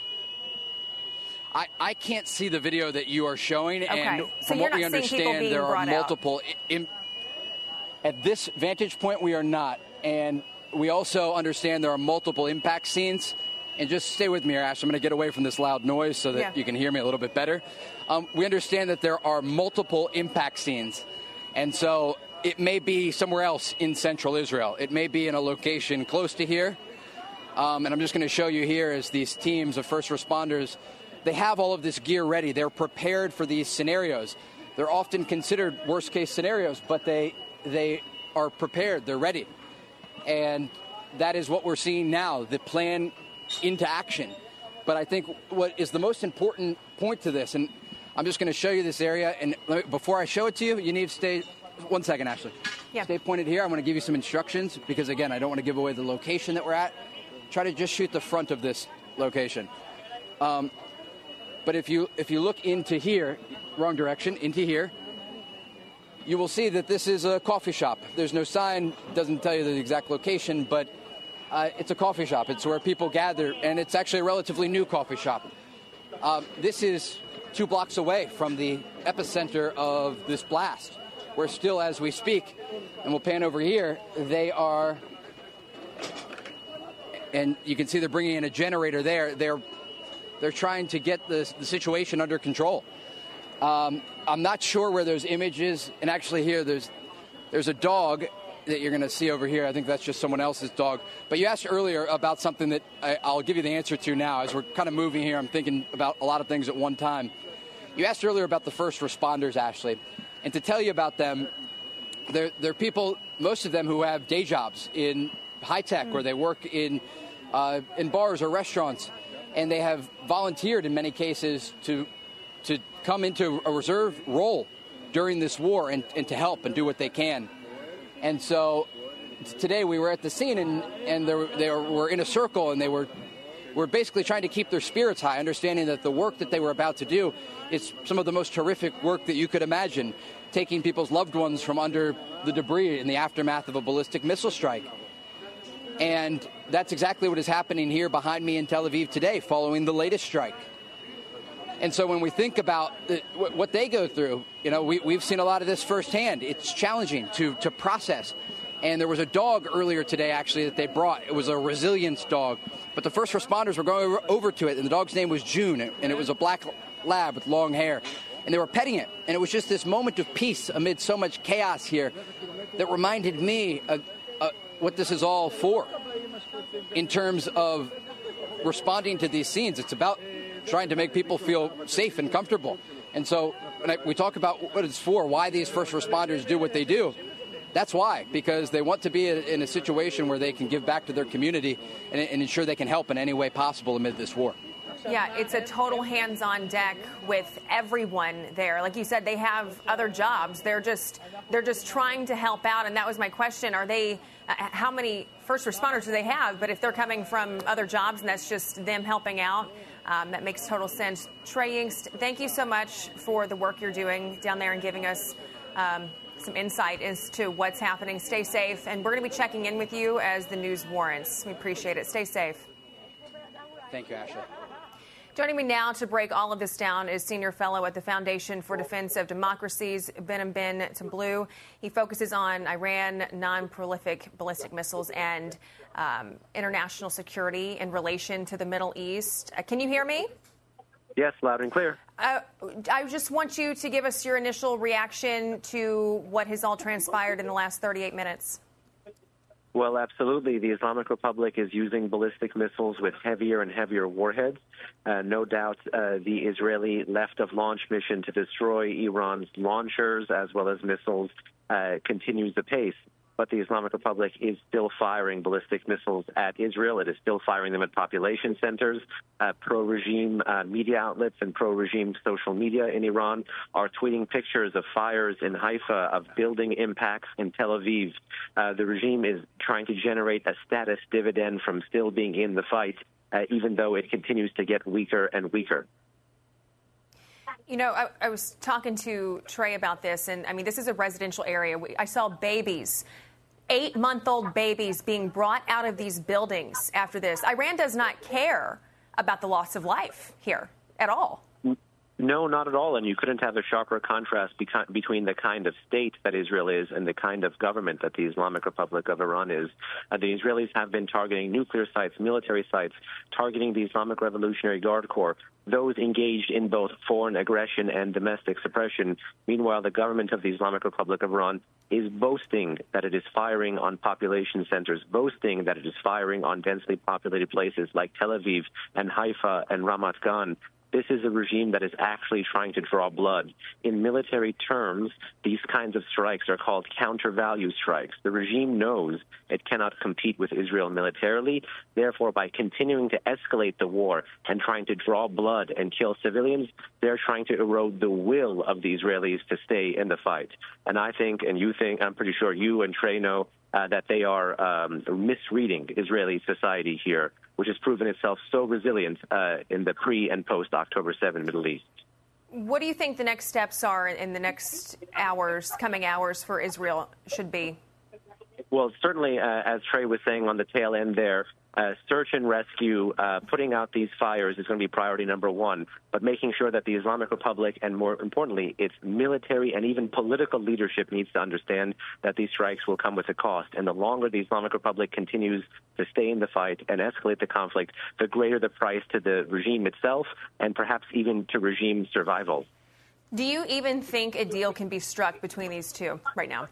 I can't see the video that you are showing, okay. And so from you're what we understand, there are multiple. At this vantage point, we are not, and we also understand there are multiple impact scenes. And just stay with me here, Ash. I'm going to get away from this loud noise so that you can hear me a little bit better. We understand that there are multiple impact scenes, and so it may be somewhere else in central Israel. It may be in a location close to here. And I'm just going to show you here as these teams of first responders, they have all of this gear ready. They're prepared for these scenarios. They're often considered worst-case scenarios, but they are prepared. They're ready. And that is what we're seeing now, the plan into action. But I think what is the most important point to this, and I'm just going to show you this area, and before I show it to you, you need to stay 1 second, Ashley. Yeah. Stay pointed here. I'm going to give you some instructions because, again, I don't want to give away the location that we're at. Try to just shoot the front of this location. But if you look into here, wrong direction, into here, you will see that this is a coffee shop. There's no sign, doesn't tell you the exact location, but it's a coffee shop. It's where people gather, and it's actually a relatively new coffee shop. This is 2 blocks away from the epicenter of this blast, where still as we speak, and we'll pan over here, they are, and you can see they're bringing in a generator there. They're trying to get the situation under control. I'm not sure where those images, and actually here there's a dog that you're going to see over here. I think that's just someone else's dog. But you asked earlier about something that I'll give you the answer to now. As we're kind of moving here, I'm thinking about a lot of things at one time. You asked earlier about the first responders, Ashley. And to tell you about them, they're people, most of them who have day jobs in high tech, or they work in bars or restaurants. And they have volunteered in many cases to come into a reserve role during this war and to help and do what they can. And so today we were at the scene and they were in a circle, and they were basically trying to keep their spirits high, understanding that the work that they were about to do is some of the most horrific work that you could imagine, taking people's loved ones from under the debris in the aftermath of a ballistic missile strike. And that's exactly what is happening here behind me in Tel Aviv today, following the latest strike. And so when we think about what they go through, you know, we've seen a lot of this firsthand. It's challenging to process. And there was a dog earlier today, actually, that they brought. It was a resilience dog. But the first responders were going over to it, and the dog's name was June, and it was a black lab with long hair. And they were petting it. And it was just this moment of peace amid so much chaos here that reminded me of what this is all for in terms of responding to these scenes. It's about trying to make people feel safe and comfortable. And so when we talk about what it's for, why these first responders do what they do, that's why, because they want to be in a situation where they can give back to their community and ensure they can help in any way possible amid this war. Yeah, it's a total hands-on deck with everyone there. Like you said, they have other jobs. They're just trying to help out. And that was my question. Are they, how many first responders do they have? But if they're coming from other jobs and that's just them helping out, that makes total sense. Trey Yingst, thank you so much for the work you're doing down there and giving us some insight as to what's happening. Stay safe. And we're going to be checking in with you as the news warrants. We appreciate it. Stay safe. Thank you, Ashley. Joining me now to break all of this down is senior fellow at the Foundation for Defense of Democracies, Behnam Ben Tablu. He focuses on Iran, non-prolific ballistic missiles, and international security in relation to the Middle East. Can you hear me? Yes, loud and clear. I just want you to give us your initial reaction to what has all transpired in the last 38 minutes. Well, absolutely. The Islamic Republic is using ballistic missiles with heavier and heavier warheads. No doubt the Israeli left-of-launch mission to destroy Iran's launchers as well as missiles continues the pace. But the Islamic Republic is still firing ballistic missiles at Israel. It is still firing them at population centers. Pro-regime media outlets and pro-regime social media in Iran are tweeting pictures of fires in Haifa, of building impacts in Tel Aviv. The regime is trying to generate a status dividend from still being in the fight, even though it continues to get weaker and weaker. You know, I was talking to Trey about this, and I mean, this is a residential area. I saw babies, 8-month-old babies being brought out of these buildings after this. Iran does not care about the loss of life here at all. No, not at all. And you couldn't have a sharper contrast between the kind of state that Israel is and the kind of government that the Islamic Republic of Iran is. The Israelis have been targeting nuclear sites, military sites, targeting the Islamic Revolutionary Guard Corps, those engaged in both foreign aggression and domestic suppression. Meanwhile, the government of the Islamic Republic of Iran is boasting that it is firing on population centers, boasting that it is firing on densely populated places like Tel Aviv and Haifa and Ramat Gan. This is a regime that is actually trying to draw blood. In military terms, these kinds of strikes are called counter-value strikes. The regime knows it cannot compete with Israel militarily. Therefore, by continuing to escalate the war and trying to draw blood and kill civilians, they're trying to erode the will of the Israelis to stay in the fight. And I think, and you think, I'm pretty sure you and Trey know, that they are misreading Israeli society here, which has proven itself so resilient in the pre- and post-October 7 Middle East. What do you think the next steps are in the next hours, coming hours for Israel should be? Well, certainly, as Trey was saying on the tail end there, search and rescue, putting out these fires is going to be priority number one, but making sure that the Islamic Republic and, more importantly, its military and even political leadership needs to understand that these strikes will come with a cost. And the longer the Islamic Republic continues to stay in the fight and escalate the conflict, the greater the price to the regime itself and perhaps even to regime survival. Do you even think a deal can be struck between these two right now?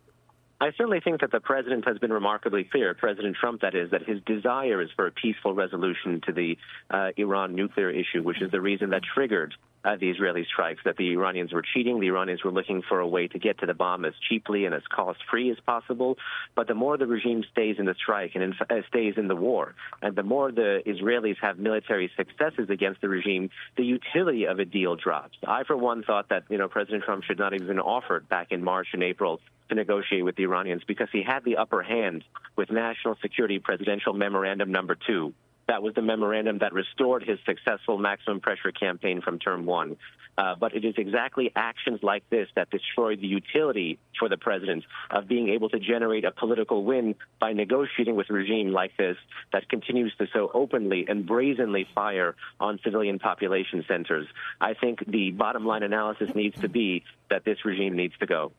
I certainly think that the president has been remarkably clear, President Trump, that is, that his desire is for a peaceful resolution to the Iran nuclear issue, which is the reason that triggered the Israeli strikes, that the Iranians were cheating. The Iranians were looking for a way to get to the bomb as cheaply and as cost-free as possible. But the more the regime stays in the strike and stays in the war, and the more the Israelis have military successes against the regime, the utility of a deal drops. I, for one, thought that, President Trump should not have even offered back in March and April to negotiate with the Iranians because he had the upper hand with National Security Presidential Memorandum Number 2. That was the memorandum that restored his successful maximum pressure campaign from term one. But it is exactly actions like this that destroy the utility for the president of being able to generate a political win by negotiating with a regime like this that continues to so openly and brazenly fire on civilian population centers. I think the bottom line analysis needs to be that this regime needs to go.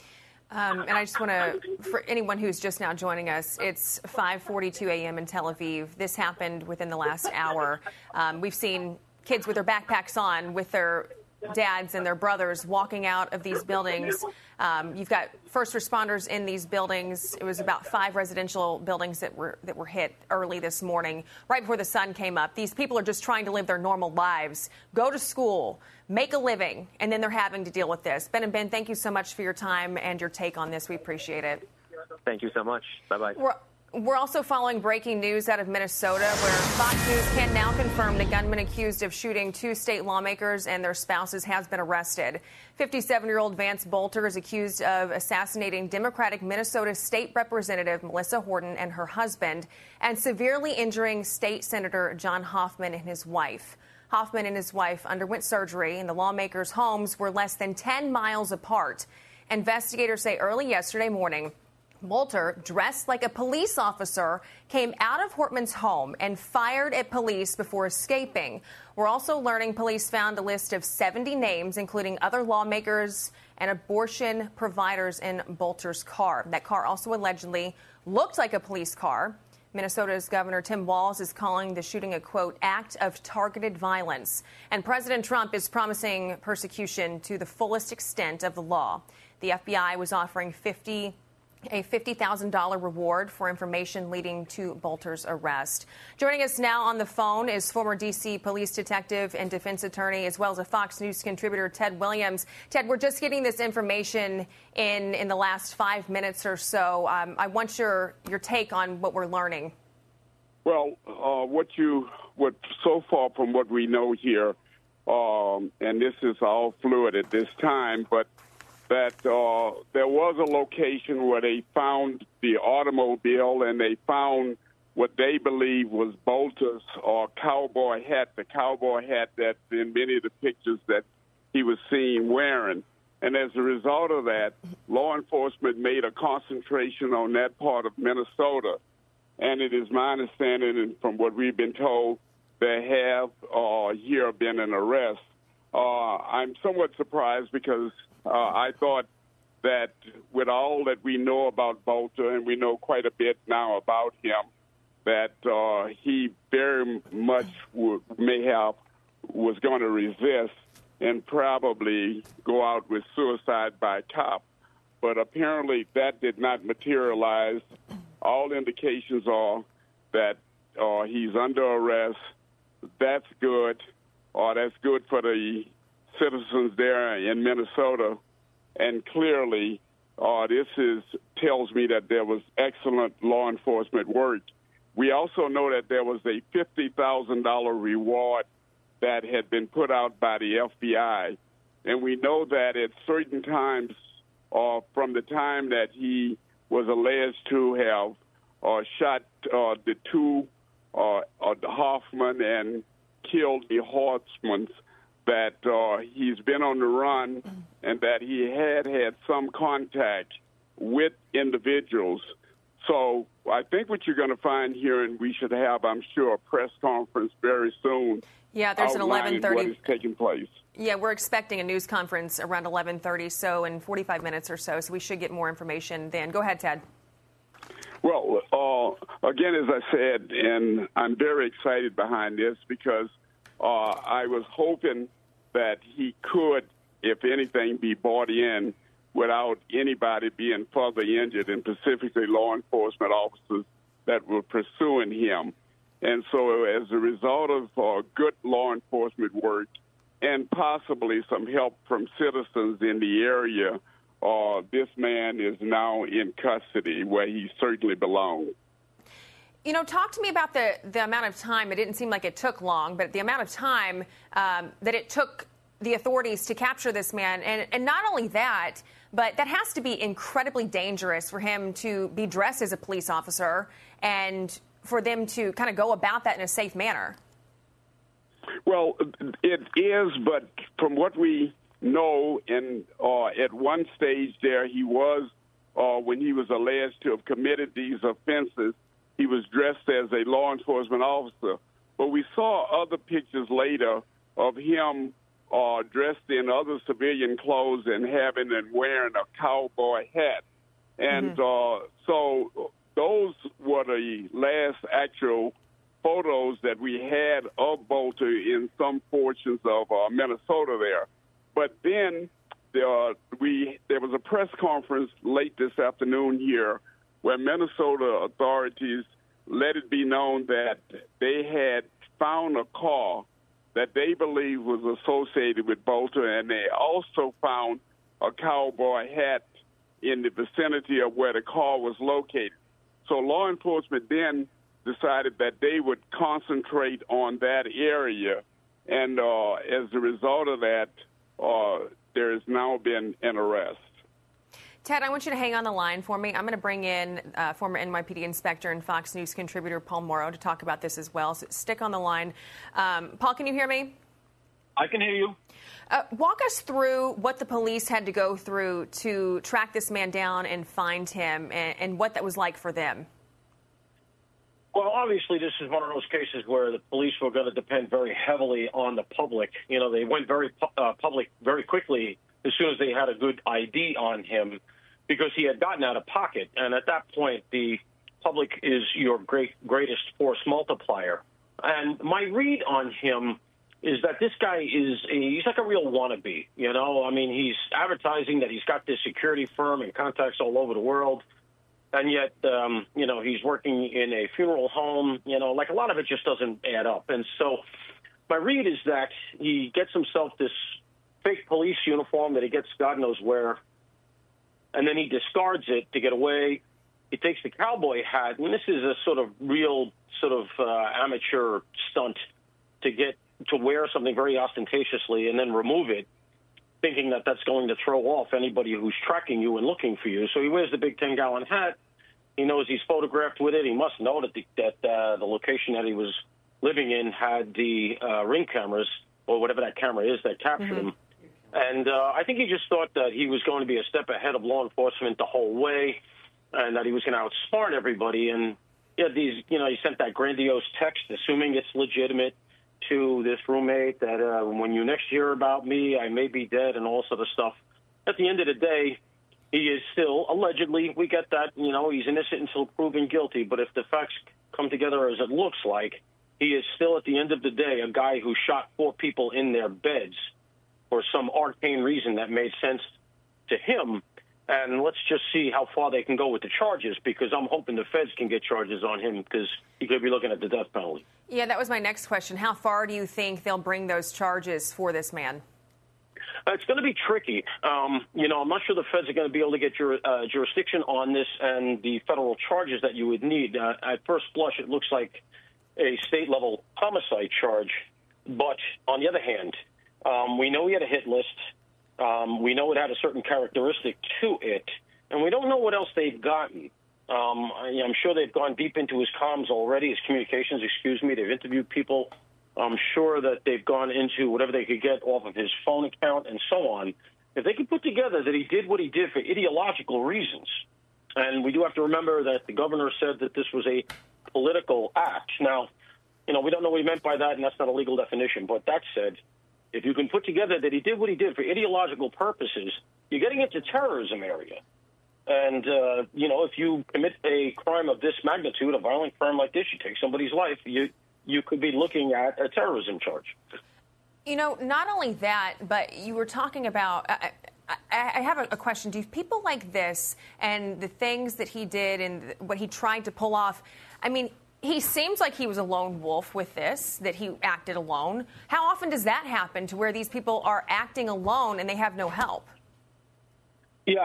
And I just want to, for anyone who's just now joining us, it's 5:42 a.m. in Tel Aviv. This happened within the last hour. We've seen kids with their backpacks on, with their dads and their brothers walking out of these buildings. You've got first responders in these buildings. It was about 5 residential buildings that were hit early this morning, right before the sun came up. These people are just trying to live their normal lives, go to school, make a living, and then they're having to deal with this. Behnam Ben, thank you so much for your time and your take on this. We appreciate it. Thank you so much. Bye-bye. We're also following breaking news out of Minnesota, where Fox News can now confirm the gunman accused of shooting 2 state lawmakers and their spouses has been arrested. 57-year-old Vance Bolter is accused of assassinating Democratic Minnesota State Representative Melissa Horton and her husband, and severely injuring State Senator John Hoffman and his wife. Hoffman and his wife underwent surgery, and the lawmakers' homes were less than 10 miles apart. Investigators say early yesterday morning, Bolter, dressed like a police officer, came out of Hortman's home and fired at police before escaping. We're also learning police found a list of 70 names, including other lawmakers and abortion providers in Bolter's car. That car also allegedly looked like a police car. Minnesota's Governor Tim Walz is calling the shooting a, quote, act of targeted violence. And President Trump is promising persecution to the fullest extent of the law. The FBI was offering a $50,000 reward for information leading to Bolter's arrest. Joining us now on the phone is former D.C. police detective and defense attorney, as well as a Fox News contributor, Ted Williams. Ted, we're just getting this information in the last 5 minutes or so. I want your take on what we're learning. Well, what so far from what we know here, and this is all fluid at this time, but that there was a location where they found the automobile and they found what they believe was Bolter's cowboy hat, the cowboy hat that's in many of the pictures that he was seen wearing. And as a result of that, law enforcement made a concentration on that part of Minnesota. And it is my understanding, and from what we've been told, there have here been an arrest. I'm somewhat surprised because I thought that with all that we know about Bolter, and we know quite a bit now about him, that he very much was going to resist and probably go out with suicide by cop. But apparently that did not materialize. All indications are that he's under arrest. That's good. That's good for the citizens there in Minnesota, and clearly tells me that there was excellent law enforcement work. We also know that there was a $50,000 reward that had been put out by the FBI, and we know that at certain times from the time that he was alleged to have shot the two Hoffman and killed the Horstmans, that he's been on the run and that he had some contact with individuals. So I think what you're going to find here, and we should have, I'm sure, a press conference very soon. Yeah, there's an 11:30. What is taking place. Yeah, we're expecting a news conference around 11:30, so in 45 minutes or so we should get more information then. Go ahead, Ted. Well, again, as I said, and I'm very excited behind this because I was hoping that he could, if anything, be brought in without anybody being further injured, and specifically law enforcement officers that were pursuing him. And so as a result of good law enforcement work and possibly some help from citizens in the area, this man is now in custody where he certainly belongs. You know, talk to me about the amount of time. It didn't seem like it took long, but the amount of time that it took the authorities to capture this man. And not only that, but that has to be incredibly dangerous for him to be dressed as a police officer and for them to kind of go about that in a safe manner. Well, it is, but from what we know, and at one stage there, he was, when he was alleged to have committed these offenses, he was dressed as a law enforcement officer. But we saw other pictures later of him dressed in other civilian clothes and wearing a cowboy hat. And so those were the last actual photos that we had of Bolter in some portions of Minnesota there. But then there was a press conference late this afternoon here where Minnesota authorities let it be known that they had found a car that they believe was associated with Bolter, and they also found a cowboy hat in the vicinity of where the car was located. So law enforcement then decided that they would concentrate on that area. And as a result of that, there has now been an arrest. Ted, I want you to hang on the line for me. I'm going to bring in former NYPD inspector and Fox News contributor Paul Mauro to talk about this as well. So stick on the line. Paul, can you hear me? I can hear you. Walk us through what the police had to go through to track this man down and find him, and what that was like for them. Well, obviously, this is one of those cases where the police were going to depend very heavily on the public. You know, they went very public very quickly as soon as they had a good ID on him, because he had gotten out of pocket. And at that point, the public is your greatest force multiplier. And my read on him is that this guy he's like a real wannabe, you know? I mean, he's advertising that he's got this security firm and contacts all over the world, and yet, you know, he's working in a funeral home, you know, like a lot of it just doesn't add up. And so my read is that he gets himself this fake police uniform that he gets God knows where, and then he discards it to get away. He takes the cowboy hat, and this is a sort of real sort of amateur stunt to wear something very ostentatiously and then remove it, thinking that that's going to throw off anybody who's tracking you and looking for you. So he wears the big 10-gallon hat. He knows he's photographed with it. He must know that the location that he was living in had the Ring cameras, or whatever that camera is that captured him. And I think he just thought that he was going to be a step ahead of law enforcement the whole way, and that he was going to outsmart everybody. And he sent that grandiose text, assuming it's legitimate, to this roommate that when you next hear about me, I may be dead, and all sort of stuff. At the end of the day, he is still, allegedly, we get that, you know, he's innocent until proven guilty. But if the facts come together as it looks like, he is still, at the end of the day, a guy who shot 4 people in their beds for some arcane reason that made sense to him. And let's just see how far they can go with the charges, because I'm hoping the feds can get charges on him, because he could be looking at the death penalty. Yeah, that was my next question. How far do you think they'll bring those charges for this man? It's going to be tricky. You know, I'm not sure the feds are going to be able to get jurisdiction on this and the federal charges that you would need. At first blush, it looks like a state-level homicide charge. But on the other hand, we know he had a hit list. We know it had a certain characteristic to it, and we don't know what else they've gotten. I'm sure they've gone deep into his comms already, his communications, They've interviewed people. I'm sure that they've gone into whatever they could get off of his phone account and so on. If they could put together that he did what he did for ideological reasons, and we do have to remember that the governor said that this was a political act. Now, you know, we don't know what he meant by that, and that's not a legal definition. But that said, if you can put together that he did what he did for ideological purposes, you're getting into terrorism area. And, you know, if you commit a crime of this magnitude, a violent crime like this, you take somebody's life, you could be looking at a terrorism charge. You know, not only that, but you were talking about, I have a question. Do people like this and the things that he did and what he tried to pull off, I mean, he seems like he was a lone wolf with this, that he acted alone. How often does that happen, to where these people are acting alone and they have no help? Yeah,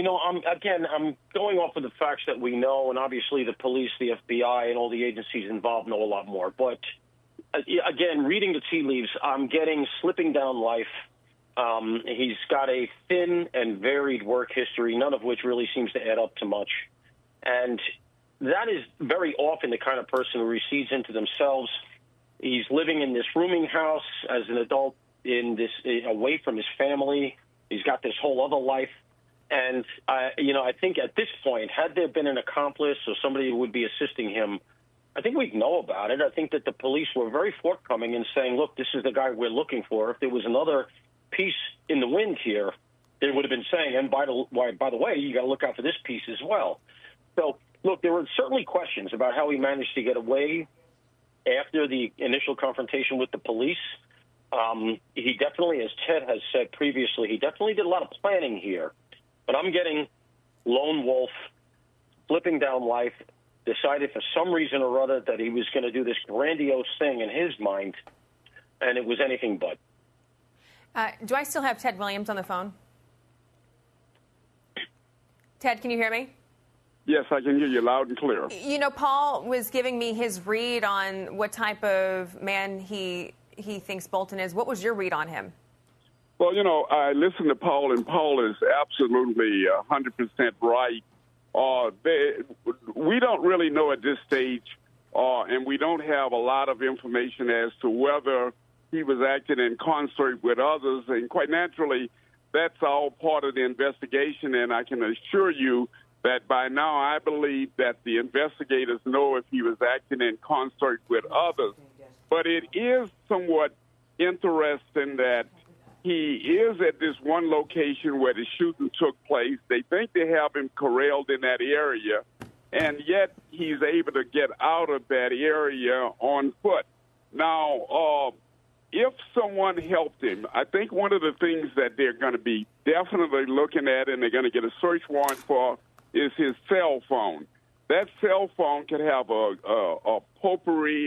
I'm going off of the facts that we know, and obviously the police, the FBI, and all the agencies involved know a lot more. But, again, reading the tea leaves, I'm getting slipping down life. He's got a thin and varied work history, none of which really seems to add up to much. And that is very often the kind of person who recedes into themselves. He's living in this rooming house as an adult, away from his family. He's got this whole other life. And, I think at this point, had there been an accomplice or somebody who would be assisting him, I think we'd know about it. I think that the police were very forthcoming in saying, look, this is the guy we're looking for. If there was another piece in the wind here, they would have been saying, and by the way, you got to look out for this piece as well. So, look, there were certainly questions about how he managed to get away after the initial confrontation with the police. He definitely, as Ted has said previously, he definitely did a lot of planning here. But I'm getting lone wolf, flipping down life, decided for some reason or other that he was going to do this grandiose thing in his mind, and it was anything but. Do I still have Ted Williams on the phone? Ted, can you hear me? Yes, I can hear you loud and clear. You know, Paul was giving me his read on what type of man he thinks Bolton is. What was your read on him? Well, you know, I listened to Paul, and Paul is absolutely 100% right. We don't really know at this stage, and we don't have a lot of information as to whether he was acting in concert with others. And quite naturally, that's all part of the investigation, and I can assure you that by now I believe that the investigators know if he was acting in concert with others. But it is somewhat interesting that he is at this one location where the shooting took place. They think they have him corralled in that area, and yet he's able to get out of that area on foot. Now, if someone helped him, I think one of the things that they're going to be definitely looking at and they're going to get a search warrant for is his cell phone. That cell phone could have a potpourri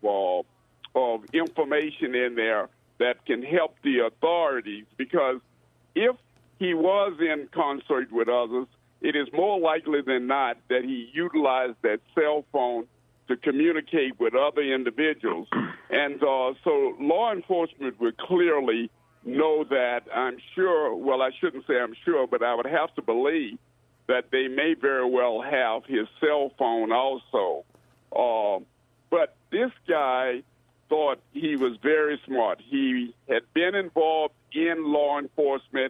of information in there that can help the authorities, because if he was in concert with others, it is more likely than not that he utilized that cell phone to communicate with other individuals. And so law enforcement would clearly know that. I'm sure, well, I shouldn't say I'm sure, but I would have to believe that they may very well have his cell phone also. But this guy thought he was very smart. He had been involved in law enforcement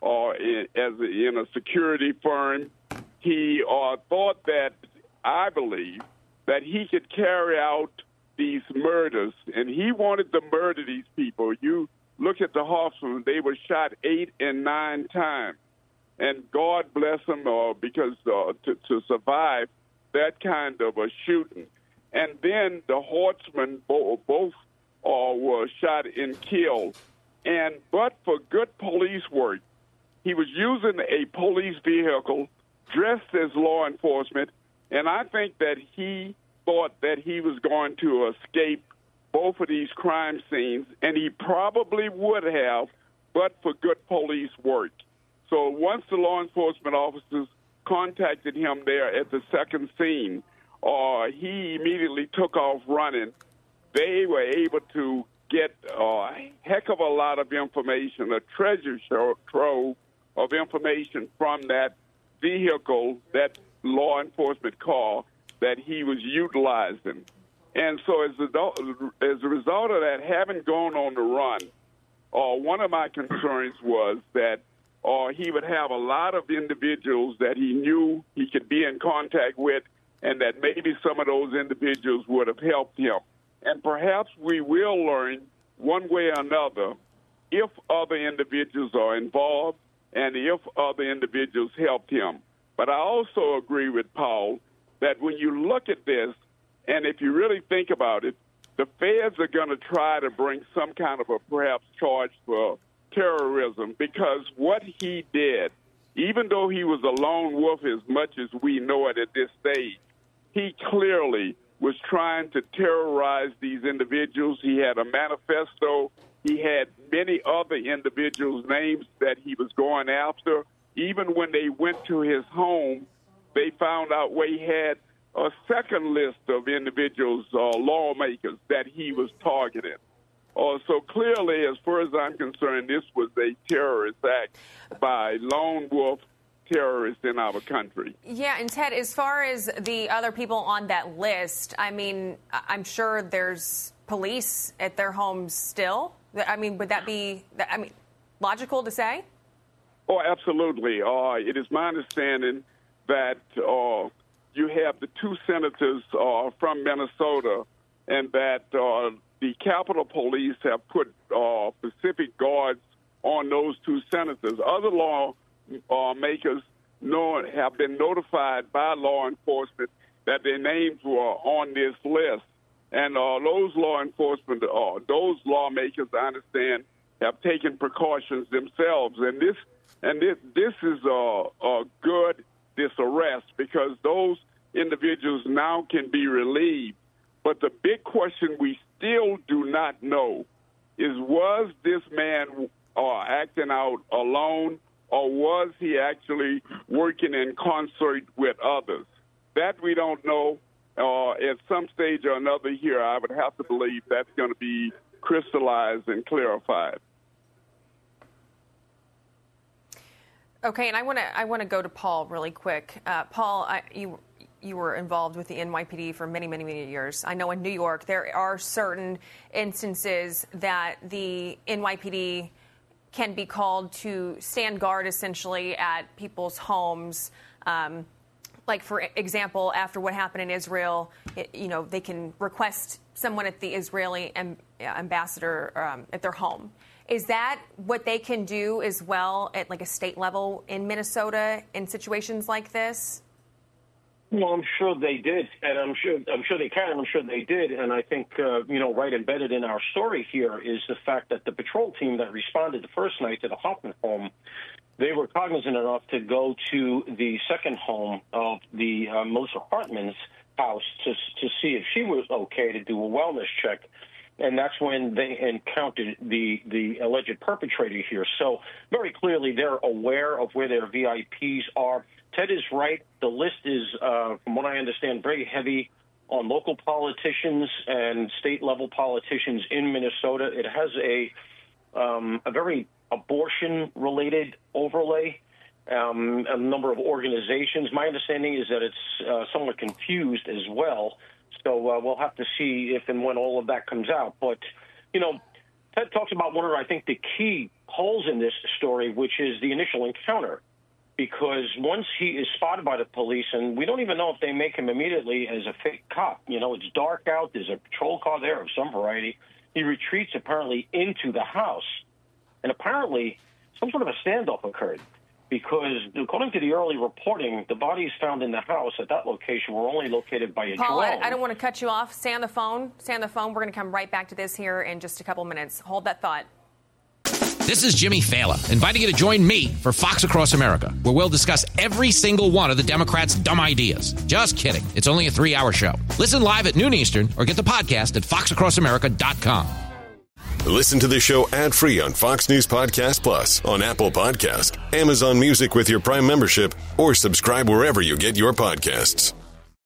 in a security firm. He thought that, I believe, that he could carry out these murders, and he wanted to murder these people. You look at the hospital, they were shot 8 and 9 times. And God bless them because to survive that kind of a shooting. And then the Hortsman, both were shot and killed. But for good police work, he was using a police vehicle dressed as law enforcement, and I think that he thought that he was going to escape both of these crime scenes, and he probably would have, but for good police work. So once the law enforcement officers contacted him there at the second scene, he immediately took off running. They were able to get a heck of a lot of information, a treasure trove of information from that vehicle, that law enforcement car that he was utilizing. And so as a result of that, having gone on the run, one of my concerns was that he would have a lot of individuals that he knew he could be in contact with, and that maybe some of those individuals would have helped him. And perhaps we will learn one way or another if other individuals are involved and if other individuals helped him. But I also agree with Paul that when you look at this, and if you really think about it, the feds are going to try to bring some kind of a perhaps charge for terrorism, because what he did, even though he was a lone wolf as much as we know it at this stage, he clearly was trying to terrorize these individuals. He had a manifesto. He had many other individuals' names that he was going after. Even when they went to his home, they found out where he had a second list of individuals, lawmakers, that he was targeting. So clearly, as far as I'm concerned, this was a terrorist act by lone wolf terrorists in our country. Yeah, and Ted, as far as the other people on that list, I mean, I'm sure there's police at their homes still. I mean, would that be, logical to say? Oh, absolutely. It is my understanding that you have the two senators from Minnesota, and that the Capitol Police have put specific guards on those two senators. Other lawmakers have been notified by law enforcement that their names were on this list. And those law enforcement, those lawmakers, I understand, have taken precautions themselves. And this is a good, this arrest, because those individuals now can be relieved. But the big question we still do not know is, was this man acting out alone, or was he actually working in concert with others? That we don't know. At some stage or another here, I would have to believe that's going to be crystallized and clarified. Okay, and I want to go to Paul really quick. Paul, you were involved with the NYPD for many, many, many years. I know in New York there are certain instances that the NYPD can be called to stand guard essentially at people's homes. Like, for example, after what happened in Israel, they can request someone at the Israeli ambassador at their home. Is that what they can do as well at like a state level in Minnesota in situations like this? Well, I'm sure they did, and I'm sure they can, and I'm sure they did. And I think, right embedded in our story here is the fact that the patrol team that responded the first night to the Hoffman home, they were cognizant enough to go to the second home of the Melissa Hartman's house to see if she was okay, to do a wellness check. And that's when they encountered the alleged perpetrator here. So very clearly they're aware of where their VIPs are. Ted is right. The list is, from what I understand, very heavy on local politicians and state-level politicians in Minnesota. It has a very abortion-related overlay, a number of organizations. My understanding is that it's somewhat confused as well. So we'll have to see if and when all of that comes out. But, Ted talks about one of, I think, the key holes in this story, which is the initial encounter. Because once he is spotted by the police, and we don't even know if they make him immediately as a fake cop. It's dark out. There's a patrol car there of some variety. He retreats apparently into the house. And apparently some sort of a standoff occurred. Because according to the early reporting, the bodies found in the house at that location were only located by a Paul, drone. I don't want to cut you off. Stay on the phone. We're going to come right back to this here in just a couple minutes. Hold that thought. This is Jimmy Fallon, inviting you to join me for Fox Across America, where we'll discuss every single one of the Democrats' dumb ideas. Just kidding. It's only a 3-hour show. Listen live at noon Eastern or get the podcast at foxacrossamerica.com. Listen to the show ad-free on Fox News Podcast Plus, on Apple Podcast, Amazon Music with your Prime membership, or subscribe wherever you get your podcasts.